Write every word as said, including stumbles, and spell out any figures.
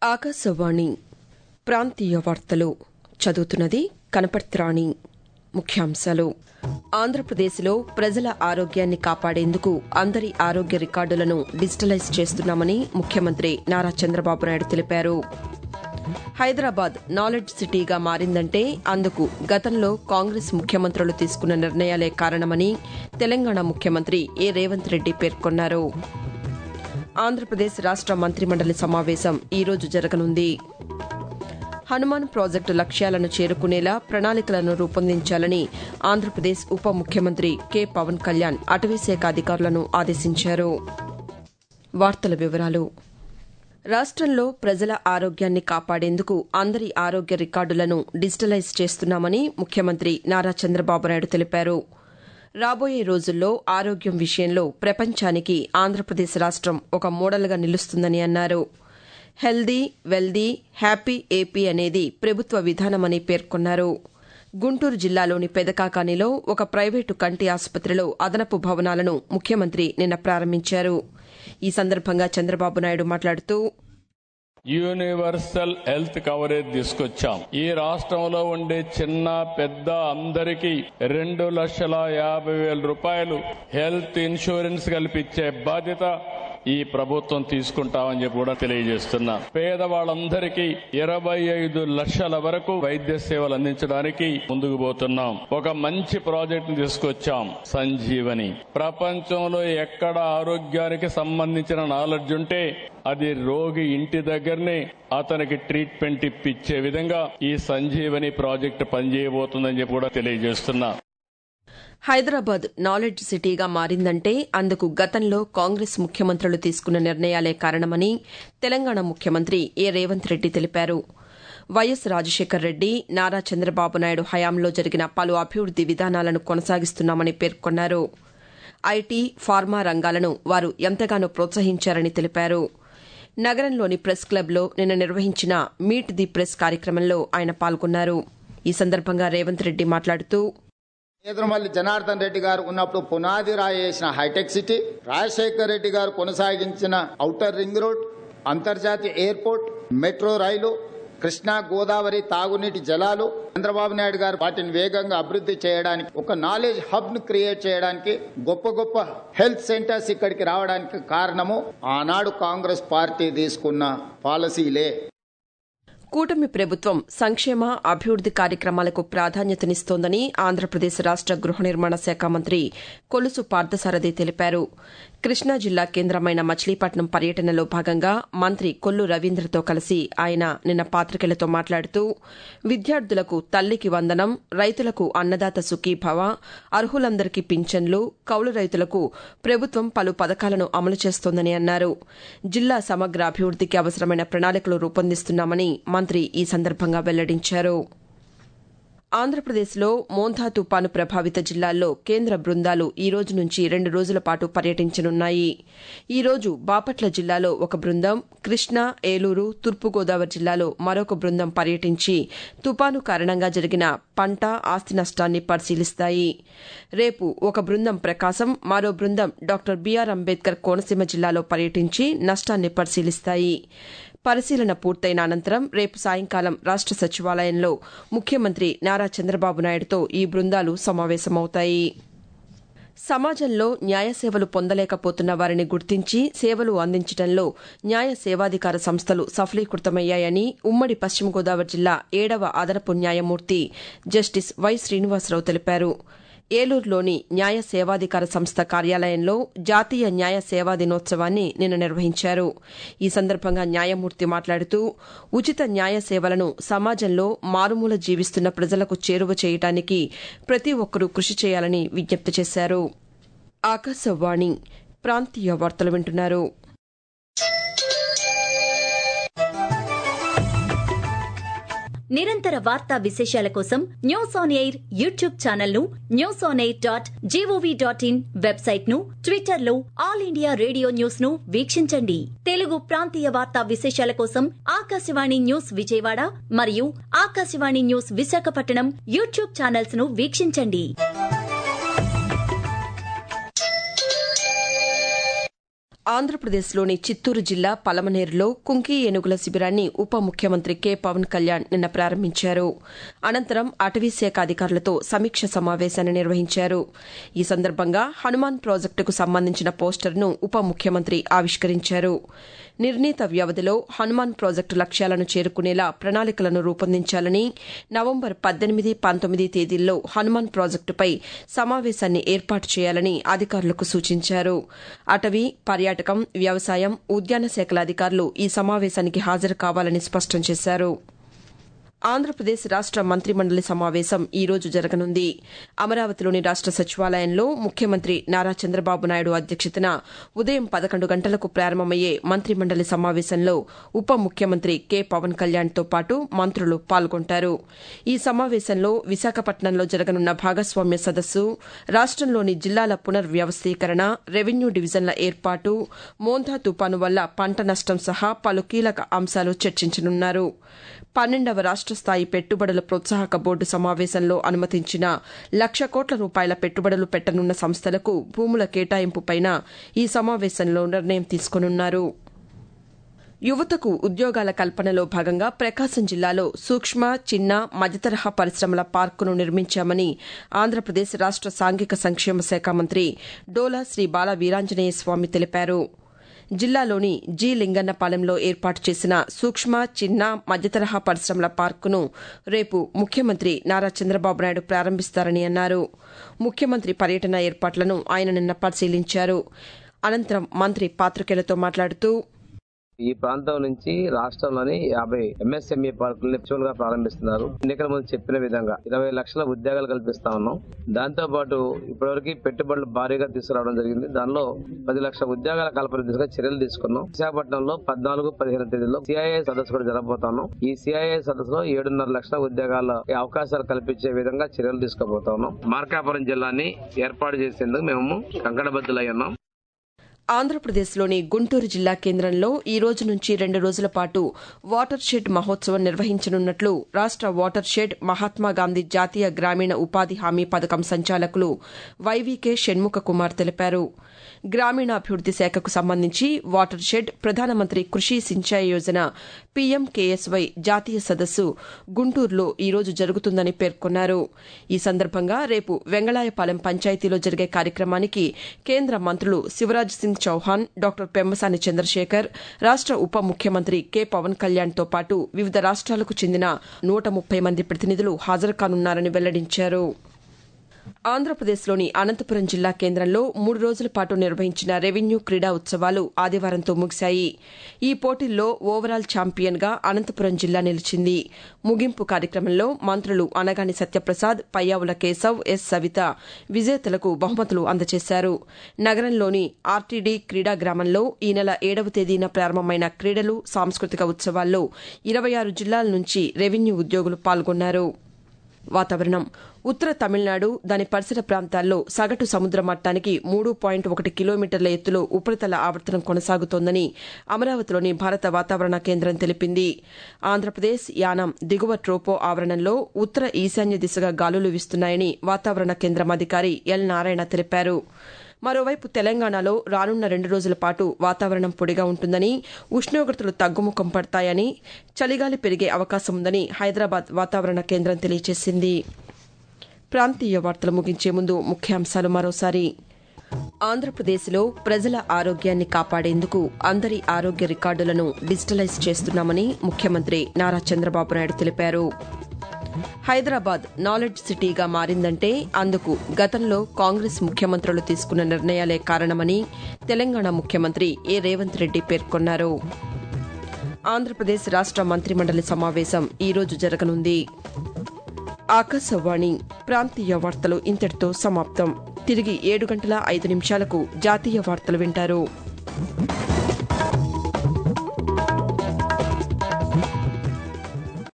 ఆకాశవాణి ప్రాంతీయ వార్తలు చదువుతున్నది కనపర్తిరాణి. ముఖ్యాంశాలు. ఆంధ్రప్రదేశ్లో ప్రజల ఆరోగ్యాన్ని కాపాడేందుకు అందరి ఆరోగ్య రికార్డులను డిజిటలైజ్ చేస్తున్నామని ముఖ్యమంత్రి నారా చంద్రబాబు నాయుడు తెలిపారు. హైదరాబాద్ నాలెడ్జ్ సిటీగా మారిందంటే అందుకు గతంలో కాంగ్రెస్ ముఖ్యమంత్రులు తీసుకున్న నిర్ణయాలే కారణమని తెలంగాణ ముఖ్యమంత్రి ఏ రేవంత్ రెడ్డి పేర్కొన్నారు. ఆంధ్రప్రదేశ్ రాష్ట మంత్రిమండలి సమావేశం ఈరోజు జరగనుంది. హనుమాన్ ప్రాజెక్టు లక్ష్యాలను చేరుకునేలా ప్రణాళికలను రూపొందించాలని ఆంధ్రప్రదేశ్ ఉప ముఖ్యమంత్రి కె పవన్ కళ్యాణ్ అటవీశాఖ అధికారులను ఆదేశించారు. వార్తల వివరాలు. రాష్టంలో ప్రజల ఆరోగ్యాన్ని కాపాడేందుకు అందరి ఆరోగ్య రికార్డులను డిజిటలైజ్ చేస్తున్నామని ముఖ్యమంత్రి నారా చంద్రబాబు నాయుడు తెలిపారు. రాబోయే రోజుల్లో ఆరోగ్యం విషయంలో ప్రపంచానికి ఆంధ్రప్రదేశ్ రాష్టం ఒక మోడల్గా నిలుస్తుందని అన్నారు. హెల్దీ వెల్దీ హ్యాపీ ఏపీ అనేది ప్రభుత్వ విధానమని పేర్కొన్నారు. గుంటూరు జిల్లాలోని పెదకాకానిలో ఒక ప్రైవేటు కంటి ఆసుపత్రిలో అదనపు భవనాలను ముఖ్యమంత్రి నిన్న ప్రారంభించారు. ఈ సందర్భంగా చంద్రబాబు నాయుడు మాట్లాడుతూ యూనివర్సల్ హెల్త్ కవరేజ్ తీసుకొచ్చాం. ఈ రాష్ట్రంలో ఉండే చిన్న పెద్ద అందరికీ రెండు లక్షల యాభై వేల రూపాయలు హెల్త్ ఇన్సూరెన్స్ కల్పించే బాధ్యత ఈ ప్రభుత్వం తీసుకుంటామని చెప్పి కూడా తెలియజేస్తున్నా. పేదవాళ్ళందరికీ ఇరవై ఐదు లక్షల వరకు వైద్య సేవలు అందించడానికి ముందుకు పోతున్నాం. ఒక మంచి ప్రాజెక్ట్ ని తీసుకొచ్చాం, సంజీవని. ప్రపంచంలో ఎక్కడ ఆరోగ్యానికి సంబంధించిన నాలెడ్జ్ ఉంటే అది రోగి ఇంటి దగ్గరనే అతనికి ట్రీట్మెంట్ ఇప్పించే విధంగా ఈ సంజీవని ప్రాజెక్టు పనిచేయబోతుందని చెప్పి కూడా తెలియజేస్తున్నా. హైదరాబాద్ నాలెడ్జ్ సిటీగా మారిందంటే అందుకు గతంలో కాంగ్రెస్ ముఖ్యమంత్రులు తీసుకున్న నిర్ణయాలే కారణమని తెలంగాణ ముఖ్యమంత్రి ఏ రేవంత్ రెడ్డి తెలిపారు. వైఎస్ రాజశేఖర్ రెడ్డి, నారా చంద్రబాబు నాయుడు హయాంలో జరిగిన పలు అభివృద్ది విధానాలను కొనసాగిస్తున్నామని పేర్కొన్నారు. ఐటీ, ఫార్మా రంగాలను వారు ఎంతగానో ప్రోత్సహించారని తెలిపారు. నగరంలోని ప్రెస్ క్లబ్లో నిన్న నిర్వహించిన మీట్ ది ప్రెస్ కార్యక్రమంలో ఆయన పాల్గొన్నారు. ఈ సందర్భంగా రేవంత్ రెడ్డి మాట్లాడుతూ నేదురుమల్లి జనార్దన్ రెడ్డి గారు ఉన్నప్పుడు పునాది రాయి వేసిన హైటెక్ సిటీ, రాజశేఖర్ రెడ్డి గారు కొనసాగించిన ఔటర్ రింగ్ రోడ్, అంతర్జాతీయ ఎయిర్పోర్ట్, మెట్రో రైలు, కృష్ణా గోదావరి తాగునీటి జలాలు, చంద్రబాబు నాయుడు గారు వాటిని వేగంగా అభివృద్ధి చేయడానికి, ఒక నాలెడ్జ్ హబ్ ను క్రియేట్ చేయడానికి, గొప్ప గొప్ప హెల్త్ సెంటర్స్ ఇక్కడికి రావడానికి కారణము ఆనాడు కాంగ్రెస్ పార్టీ తీసుకున్న పాలసీలే. కూటమి ప్రభుత్వం సంక్షేమ అభివృద్ది కార్యక్రమాలకు ప్రాధాన్యతనిస్తోందని ఆంధ్రప్రదేశ్ రాష్ట గృహ నిర్మాణ శాఖ మంత్రి కొలుసు పార్థసారథి తెలిపారు. కృష్ణా జిల్లా కేంద్రమైన మచిలీపట్నం పర్యటనలో భాగంగా మంత్రి కొల్లు రవీంద్రతో కలిసి ఆయన నిన్న పాతికేయులతో మాట్లాడుతూ విద్యార్థులకు తల్లికి వందనం, రైతులకు అన్నదాత సుఖీభవ, అర్హులందరికీ పింఛన్లు, కౌలు రైతులకు ప్రభుత్వం పలు పథకాలను అమలు చేస్తోందని అన్నారు. జిల్లా సమగ్ర అభివృద్దికి అవసరమైన ప్రణాళికలు రూపొందిస్తున్నామని మంత్రి ఈ సందర్భంగా వెల్లడించారు. ఆంధ్రప్రదేశ్లో మోంథా తుపాను ప్రభావిత జిల్లాల్లో కేంద్ర బృందాలు ఈ రోజు నుంచి రెండు రోజుల పాటు పర్యటించనున్నాయి. ఈ రోజు బాపట్ల జిల్లాలో ఒక బృందం, కృష్ణా, ఏలూరు, తూర్పుగోదావరి జిల్లాలో మరొక బృందం పర్యటించి తుపాను కారణంగా జరిగిన పంట, ఆస్తి నష్టాన్ని పరిశీలిస్తాయి. రేపు ఒక బృందం ప్రకాశం, మరో బృందం డాక్టర్ బీఆర్ అంబేద్కర్ కోనసీమ జిల్లాలో పర్యటించి నష్టాన్ని పరిశీలిస్తాయి. పరిశీలన పూర్తయిన అనంతరం రేపు సాయంకాలం రాష్ట సచివాలయంలో ముఖ్యమంత్రి నారా చంద్రబాబు నాయుడుతో ఈ బృందాలు సమావేశమవుతాయి. సమాజంలో న్యాయ సేవలు పొందలేకపోతున్న వారిని గుర్తించి సేవలు అందించడంలో న్యాయ సేవాధికార సంస్థలు సఫలీకృతమయ్యాయని ఉమ్మడి పశ్చిమ గోదావరి జిల్లా ఏడవ అదనపు న్యాయమూర్తి జస్టిస్ వై శ్రీనివాసరావు తెలిపారు. ఏలూరులోని న్యాయ సేవాధికార సంస్థ కార్యాలయంలో జాతీయ న్యాయ సేవా దినోత్సవాన్ని నిన్న నిర్వహించారు. ఈ సందర్భంగా న్యాయమూర్తి మాట్లాడుతూ ఉచిత న్యాయ సేవలను సమాజంలో మారుమూల జీవిస్తున్న ప్రజలకు చేరువ చేయడానికి ప్రతి ఒక్కరూ కృషి చేయాలని విజ్ఞప్తి చేశారు. ఆకాశవాణి ప్రాంతీయ వార్తలు వింటున్నారు. నిరంతర వార్తా విశేషాల కోసం news on air YouTube channel ను, news on air dot GOV dot in website ను, ట్విట్టర్ లో ఆల్ ఇండియా రేడియో న్యూస్ ను వీక్షించండి. తెలుగు ప్రాంతీయ వార్తా విశేషాల కోసం ఆకాశవాణి న్యూస్ విజయవాడ మరియు Akashvani news Visakhapatnam YouTube channels ను వీక్షించండి. ఆంధ్రప్రదేశ్లోని చిత్తూరు జిల్లా పలమనేరులో కుంకి ఏనుగుల శిబిరాన్ని ఉప ముఖ్యమంత్రి కె పవన్ కళ్యాణ్ నిన్న ప్రారంభించారు. అనంతరం అటవీశాఖ అధికారులతో సమీక్ష సమావేశాన్ని నిర్వహించారు. ఈ సందర్భంగా హనుమాన్ ప్రాజెక్టుకు సంబంధించిన పోస్టర్ను ఉప ముఖ్యమంత్రి ఆవిష్కరించారు. నిర్ణీత వ్యవధిలో హనుమాన్ ప్రాజెక్టు లక్ష్యాలను చేరుకునేలా ప్రణాళికలను రూపొందించాలని, నవంబర్ పద్దెనిమిది పంతొమ్మిది తేదీల్లో హనుమాన్ ప్రాజెక్టుపై సమావేశాన్ని ఏర్పాటు చేయాలని అధికారులకు సూచించారు. అటవీ, పర్యాటకం, వ్యవసాయం, ఉద్యాన శాఖల అధికారులు ఈ సమావేశానికి హాజరు కావాలని స్పష్టం చేశారు. ఆంధ్రప్రదేశ్ రాష్ట మంత్రిమండలి సమావేశం ఈ రోజు జరగనుంది. అమరావతిలోని రాష్ట సచివాలయంలో ముఖ్యమంత్రి నారా చంద్రబాబు నాయుడు అధ్యక్షతన ఉదయం పదకొండు గంటలకు ప్రారంభమయ్యే మంత్రిమండలి సమావేశంలో ఉప ముఖ్యమంత్రి కె పవన్ కళ్యాణ్తో పాటు మంత్రులు పాల్గొంటారు. ఈ సమావేశంలో విశాఖపట్నంలో జరగనున్న భాగస్వామ్య సదస్సు, రాష్టంలోని జిల్లాల పునర్వ్యవస్థీకరణ, రెవెన్యూ డివిజన్ల ఏర్పాటు, మోందా తుపాను వల్ల పంట నష్టం సహా పలు కీలక అంశాలు చర్చించనున్నారు. పన్నెండవ రాష్ట స్థాయి పెట్టుబడుల ప్రోత్సాహక బోర్డు సమావేశంలో అనుమతించిన లక్ష కోట్ల రూపాయల పెట్టుబడులు పెట్టనున్న సంస్థలకు భూముల కేటాయింపుపైన ఈ సమావేశంలో నిర్ణయం తీసుకోనున్నారు. యువతకు ఉద్యోగాల కల్పనలో భాగంగా ప్రకాశం జిల్లాలో సూక్ష్మ, చిన్న, మధ్యతరహా పరిశ్రమల పార్కును నిర్మించామని ఆంధ్రప్రదేశ్ రాష్ట సాంఘిక సంక్షేమ శాఖ మంత్రి డోలా శ్రీ బాల వీరాంజనేయ స్వామి తెలిపారు. జిల్లాలోని జి లింగన్నపాలెంలో ఏర్పాటు చేసిన సూక్ష్మ, చిన్న, మధ్యతరహా పరిశ్రమల పార్కును రేపు ముఖ్యమంత్రి నారా చంద్రబాబు నాయుడు ప్రారంభిస్తారని అన్నారు. ముఖ్యమంత్రి పర్యటన ఏర్పాట్లను ఆయన నిన్న పరిశీలించారు. అనంతరం మంత్రి పాతికేయులతో మాట్లాడుతూ ఈ ప్రాంతం నుంచి రాష్ట్రంలోని యాభై ఎంఎస్ఎంఈ పార్కులను గా ప్రారంభిస్తున్నారు. ఎన్నికల ముందు చెప్పిన విధంగా ఇరవై లక్షల ఉద్యోగాలు కల్పిస్తా ఉన్నాం. దాంతో పాటు ఇప్పటివరకు పెట్టుబడులు భారీగా తీసుకురావడం జరిగింది. దానిలో పది లక్షల ఉద్యోగాల కల్పన దిశగా చర్యలు తీసుకున్నాం. విశాఖపట్నంలో పద్నాలుగు పదిహేను తేదీలో సిఐఏ సదస్సు కూడా జరగబోతున్నాం. ఈ సిఐఏ సదస్సులో ఏడున్నర లక్షల ఉద్యోగాల అవకాశాలు కల్పించే విధంగా చర్యలు తీసుకోబోతా ఉన్నాం. మార్కాపురం జిల్లాని ఏర్పాటు చేసేందుకు మేము కంకణబద్దులై ఉన్నాం. ఆంధ్రప్రదేశ్లోని గుంటూరు జిల్లా కేంద్రంలో ఈ రోజు నుంచి రెండు రోజుల పాటు వాటర్ షెడ్ మహోత్సవం నిర్వహించనున్నట్లు రాష్ట వాటర్ షెడ్, మహాత్మాగాంధీ జాతీయ గ్రామీణ ఉపాధి హామీ పథకం సంచాలకులు వైవీకే షణ్ముఖ కుమార్ తెలిపారు. గ్రామీణాభివృద్ది శాఖకు సంబంధించి వాటర్ షెడ్, ప్రధానమంత్రి కృషి సించాయి యోజన పీఎంకేఎస్వై జాతీయ సదస్సు గుంటూరులో ఈ రోజు జరుగుతుందని పేర్కొన్నారు. ఈ సందర్భంగా రేపు వెంగళాయపాలెం పంచాయతీలో జరిగే కార్యక్రమానికి కేంద్ర మంత్రులు శివరాజ్ సింగ్ చౌహాన్, డాక్టర్ పెమ్మసాని చంద్రశేఖర్, రాష్ట ఉప ముఖ్యమంత్రి కె పవన్ కళ్యాణ్తో పాటు వివిధ రాష్ట్రాలకు చెందిన నూట ముప్పై మంది ప్రతినిధులు హాజరు కానున్నారని వెల్లడించారు. ఆంధ్రప్రదేశ్లోని అనంతపురం జిల్లా కేంద్రంలో మూడు రోజుల పాటు నిర్వహించిన రెవెన్యూ క్రీడా ఉత్సవాలు ఆదివారంతో ముగిశాయి. ఈ పోటీల్లో ఓవరాల్ ఛాంపియన్గా అనంతపురం జిల్లా నిలిచింది. ముగింపు కార్యక్రమంలో మంత్రులు అనగాని సత్యప్రసాద్, పయ్యావుల కేశవ్, ఎస్ సవిత విజేతలకు బహుమతులు అందజేశారు. నగరంలోని ఆర్టీడీ క్రీడా గ్రామంలో ఈ నెల ఏడవ తేదీన ప్రారంభమైన క్రీడలు, సాంస్కృతిక ఉత్సవాల్లో ఇరవై ఆరు జిల్లాల నుంచి రెవెన్యూ ఉద్యోగులు పాల్గొన్నారు. వాతావరణం. ఉత్తర తమిళనాడు, దాని పరిసర ప్రాంతాల్లో సగటు సముద్ర మట్టానికి మూడు పాయింట్ ఒకటి కిలోమీటర్ల ఎత్తులో ఉపరితల ఆవర్తనం కొనసాగుతోందని అమరావతిలోని భారత వాతావరణ కేంద్రం తెలిపింది. ఆంధ్రప్రదేశ్, యానాం దిగువ ట్రోపో ఆవరణంలో ఉత్తర ఈశాన్య దిశగా గాలులు వీస్తున్నాయని వాతావరణ కేంద్రం అధికారి ఎల్ నారాయణ తెలిపారు. మరోవైపు తెలంగాణలో రానున్న రెండు రోజుల పాటు వాతావరణం పొడిగా ఉంటుందని, ఉష్ణోగ్రతలు తగ్గుముఖం పడతాయని, చలిగాలి పెరిగే అవకాశం ఉందని హైదరాబాద్ వాతావరణ కేంద్రం తెలియజేసింది. ప్రాంతీయ వార్తలు ముగించే ముందు ముఖ్యాంశాలు మరోసారి. ఆంధ్రప్రదేశ్లో ప్రజల ఆరోగ్యాన్ని కాపాడేందుకు అందరి ఆరోగ్య రికార్డులను డిజిటలైజ్ చేస్తున్నామని ముఖ్యమంత్రి నారా చంద్రబాబు నాయుడు తెలిపారు. హైదరాబాద్ నాలెడ్జ్ సిటీగా మారిందంటే అందుకు గతంలో కాంగ్రెస్ ముఖ్యమంత్రులు తీసుకున్న నిర్ణయాలే కారణమని తెలంగాణ ముఖ్యమంత్రి ఏ రేవంత్ రెడ్డి పేర్కొన్నారు. ఆంధ్రప్రదేశ్ రాష్ట మంత్రిమండలి సమావేశం ఈ రోజు జరగనుంది. ఆకాశవాణి ప్రాంతీయ వార్తలు ఇంతటితో సమాప్తం. తిరిగి ఏడు గంటల ఐదు నిమిషాలకు జాతీయ వార్తలు వింటారు.